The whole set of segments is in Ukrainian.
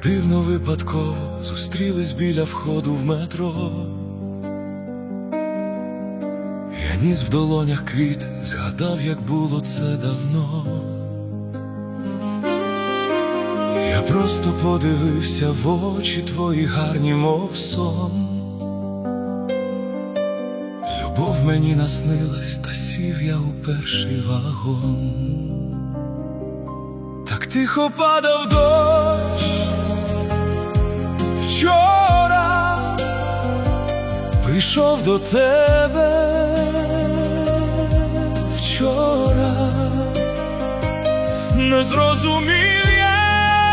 дивно випадково зустрілись біля входу в метро. Я ніс в долонях квіти, згадав, як було це давно. Я просто подивився в очі твої гарні, мов сон. Любов мені наснилась, та сів я у перший вагон. Так тихо падав дощ вчора, прийшов до тебе вчора, не зрозумів я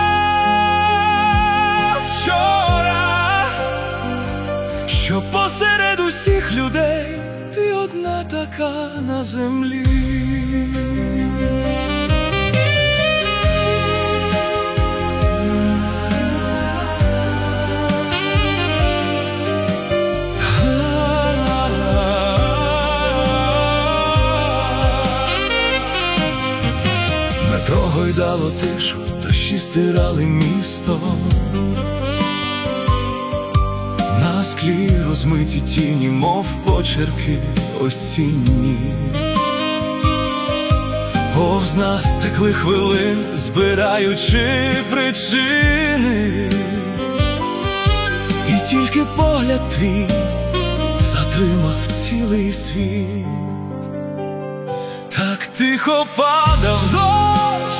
вчора, що посеред усіх людей ти одна така на землі. Метро гойдало тишу, дощі стирали місто. На склі розмиті тіні, мов почерки осінні. Повз нас текли хвилин, збираючи причини. І тільки погляд твій затримав цілий світ. Так тихо падав дощ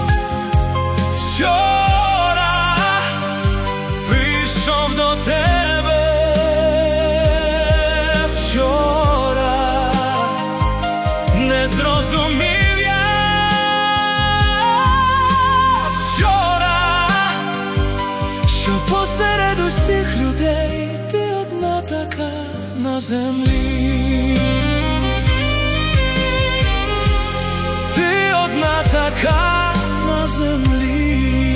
вчора, прийшов до тебе вчора, не зрозумів я вчора, що посеред усіх людей ти одна така на землі. Одна така на землі,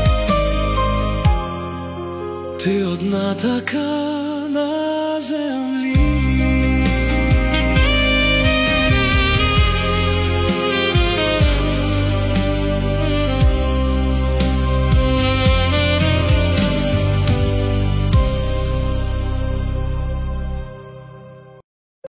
ти одна така на землі.